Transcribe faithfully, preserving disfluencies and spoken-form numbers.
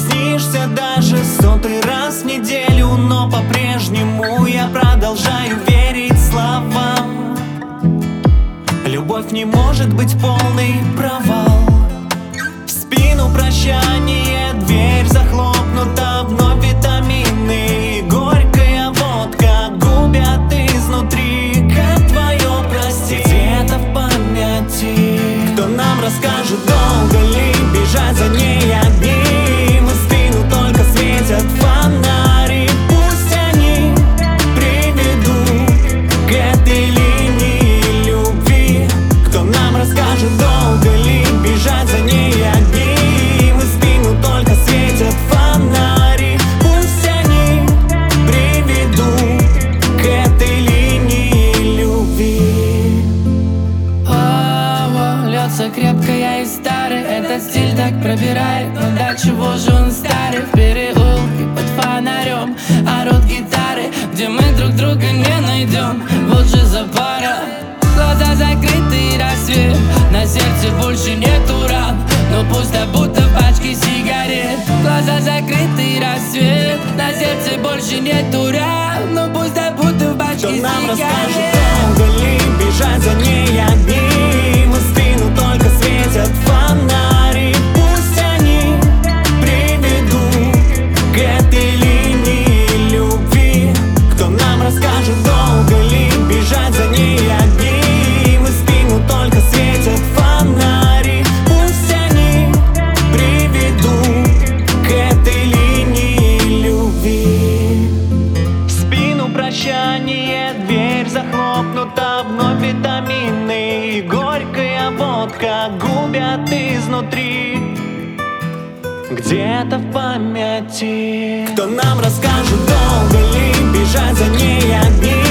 снишься даже сотый раз в неделю, но по-прежнему я продолжаю верить словам. Любовь не может быть полный провал. В спину прощание, дверь захлопнута, вновь витамины, горькая водка губят изнутри. Как твое простить? Где-то в памяти. Кто нам расскажет, долго ли бежать за ней огни? В спину только светят фонари. Пусть они приведут к этой линии любви. Кто нам расскажет, долго ли бежать за ней огни? В спину только светят фонари. Пусть они приведут к этой линии любви. О, льется крепкая и старый, этот стиль так пробирает. Но до чего же он старый? В переулке под фонарем орут гитары, где мы друг друга не найдем. Вот же запара. Глаза закрыты и рассвет, на сердце больше нету ран, но пусто, будто в пачке сигарет. Глаза закрыты и рассвет, на сердце больше нету ран, но пусто, будто в пачке сигарет. Кто нам расскажет, долго ли бежать за ней огни? В спину только светят фонари. Пусть они приведут к этой линии любви. Кто нам расскажет, долго ли бежать за ней огни? В спину только светят фонари. Пусть они приведут к этой линии любви. В спину прощание, дверь захлопнута, вновь витамины, горькая водка губят изнутри. Где-то в памяти. Кто нам расскажет, долго ли бежать за ней огни?